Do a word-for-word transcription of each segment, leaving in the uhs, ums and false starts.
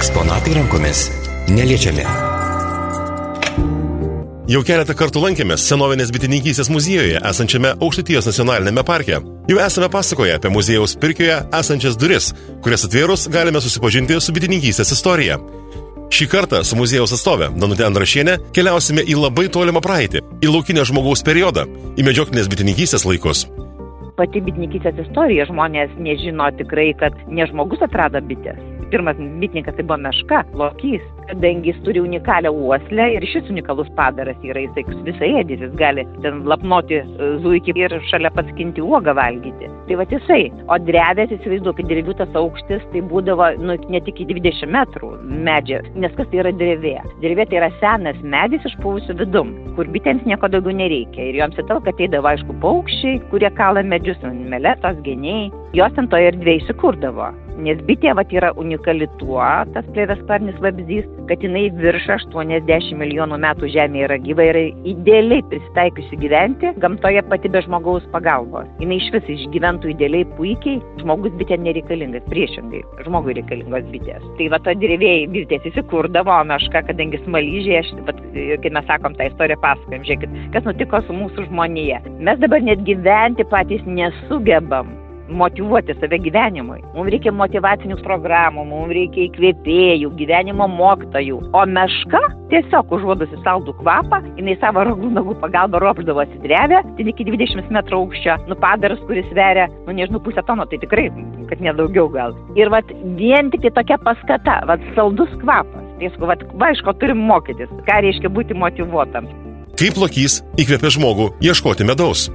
Eksponatai rankomis neliečiami. Jau keletą kartų lankėmės senovinės bitininkystės muziejuje esančiame Aukštaitijos nacionalinėme parke. Jau esame pasakoję apie muziejaus pirkioje esančias duris, kurias atvėrus galime susipažinti su bitininkystės istorija. Šį kartą su muziejaus atstovė Danutė Andrašienė keliausime į labai tolimą praeitį, į laukinę žmogaus periodą, į medžioklinės bitininkystės laikus. Pati bitininkystės istorija žmonės nežino tikrai, kad ne žmogus atrado bitės. Pirmas bitininkas tai buvo meška, lokys, kadangi jis turi unikalią uoslę ir šis unikalus padaras yra, jisai visaėdis, jis gali ten lapnoti zuikį ir šalia paskinti uogą valgyti. Tai va jisai, o drevės, įsivaizduokit, drevių tas aukštis, tai būdavo nu, net iki dvidešimt metrų medžio, nes kas tai yra drevė? Drevė tai yra senas medis išpuvusiu vidum, kur bitėms nieko daugiau nereikia ir joms įtalka ateidavo aišku paukščiai, kurie kala medžius, meletos, geniai, jos ant to erdvėje įsikurdavo. Nes bitė vat yra unikali tuo, tas plėviasparnis vabzdys, kad jinai virš aštuoniasdešimt milijonų metų žemėje yra gyva ir idealiai prisitaikiusi gyventi gamtoje pati be žmogaus pagalbos. Jinai iš vis išgyventų idealiai puikiai, žmogus bitė nereikalingas, priešingai, žmogui reikalingos bitės. Tai va to drevėjai bitės įsikurdavo, o meška, kadangi smaližė, bet kai mes sakom tą istoriją pasakojam, žiūrėkit, kas nutiko su mūsų žmonija. Mes dabar net gyventi patys nesugebam motyvuoti save gyvenimui. Mums reikia motyvacinių programų, mums reikia įkvėpėjų, gyvenimo mokytojų. O meška tiesiog užuodusi saldų kvapą, jinai savo ragų nagų pagalba ropždavosi drevę, ten iki dvidešimt metrų aukščio, nu padaras, kuris sveria, nu nežinau, pusę tono, tai tikrai, kad nedaugiau gal. Ir vat vien tik tai tokia paskata, vat saldus kvapas. Tai vat, va, iš ko turim mokytis, ką reiškia būti motyvuotam. Kaip lokys įkvėpė žmogų ieškoti medaus?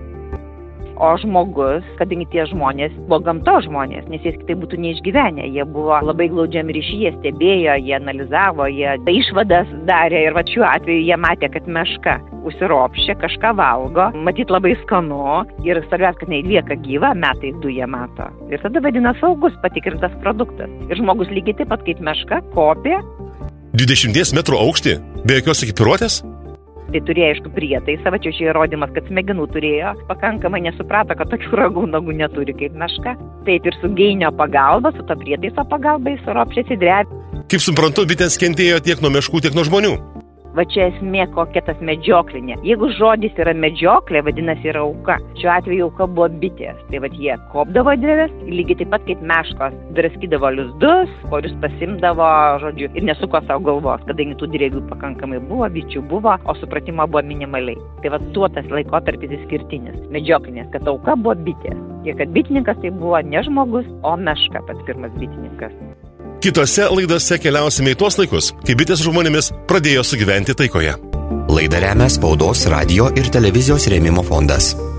O žmogus, kadangi tie žmonės buvo gamtos žmonės, nes jie kitaip būtų neišgyvenę. Jie buvo labai glaudžiam ryšyje, stebėjo, jie analizavo, jie išvadas darė ir va šiuo atveju jie matė, kad meška užsiropščia, kažką valgo, matyt labai skanu ir svarbiausia, kad neįlieka gyva, metai du jie mato. Ir tada vadina saugus patikrintas produktas. Ir žmogus lygiai taip pat kaip meška kopė. dvidešimt metrų aukštį, be jokios ekipiruotės? Tai turėjo, aišku, prietaisą, va čia čia įrodymas, kad smegenų turėjo, pakankamai nesuprato, kad tokių ragų nagų neturi kaip meška. Taip ir su geinio pagalba, su to prietaiso pagalba jis ropšėsi drevę. Kaip suprantu, bitės kentėjo tiek nuo meškų, tiek nuo žmonių. Va čia esmė kokia tas medžioklinė. Jeigu žodis yra medžioklė, vadinasi yra auka. Šiuo atveju auka buvo bitės. Tai va jie kopdavo dreves, lygiai taip pat kaip meškos draskydavo lizdus, korius pasimdavo, žodžiu, ir nesuko savo galvos, kadangi tų drevių pakankamai buvo, bičių buvo, o supratimo buvo minimaliai. Tai va tuo tas laikotarpis išskirtinis, medžioklinės, kad auka buvo bitės. Tiek, kad bitininkas tai buvo ne žmogus, o meška pats pirmas bitininkas. Kitose laidose keliausime į tuos laikus, kai bitės žmonėmis pradėjo sugyventi taikoje. Laidą remia Spaudos, radio ir televizijos rėmimo fondas.